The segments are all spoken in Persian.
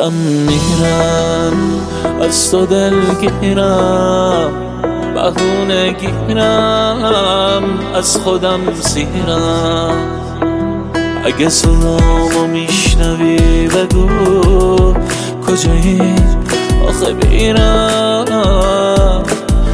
دارم میرم، از تو دلگیرم، بهونه گیرم، از خودم سیرم. اگه صدامو میشنوی بگو کجایی، آخه بیرم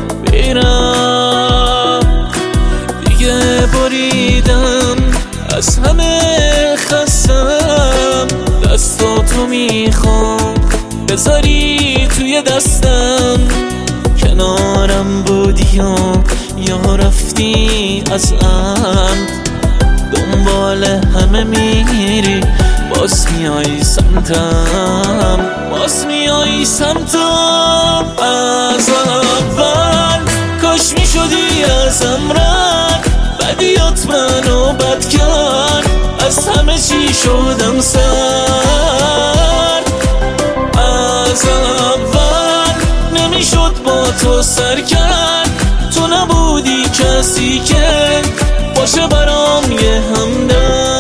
دیگه بریدم، از همه خستم. دستاتو میخوام بذاری توی دستم، کنارم بودی یا رفتی از عمد. دنبال همه میری، باز میای سمتم، باز میای سمتم. از اول کاش میشدی ازم رد، بدیات منو بد کرد، از همه چی شدم سرد. از اول نمیشد با تو سر کرد، تو نبودی کسی که باشه برام یه همدم.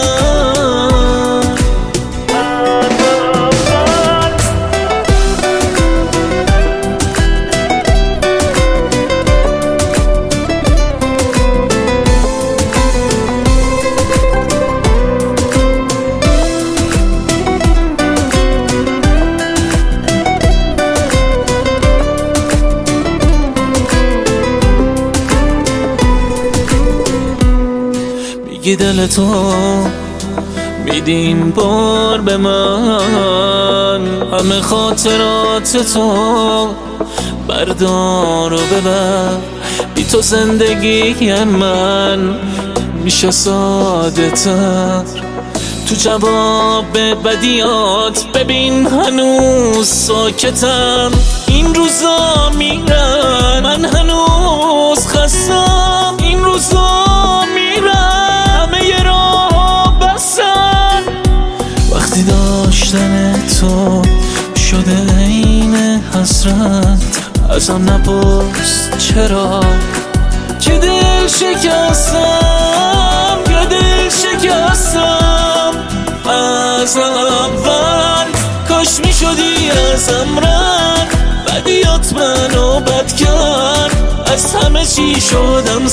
میگی دل تو میدیم بار به من، همه خاطرات تو بردار و ببر. بی تو زندگی من میشه ساده تر، تو جواب بدیات ببین هنوز ساکتم. این روزا میرن من هنوز خستم، این روزا میرن همه ی راه بستن. وقتی داشتن تو شده عین حسرت، ازم نپرس چرا که دل شکستم، که دل شکستم. از اول کاش میشدی ازم رد، بدیات منو بد کرد، از همه چی شدم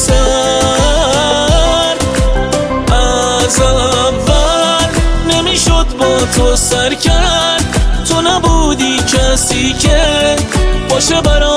سرد. از اول نمیشد با تو سر کرد، تو نبودی کسی که باشه برام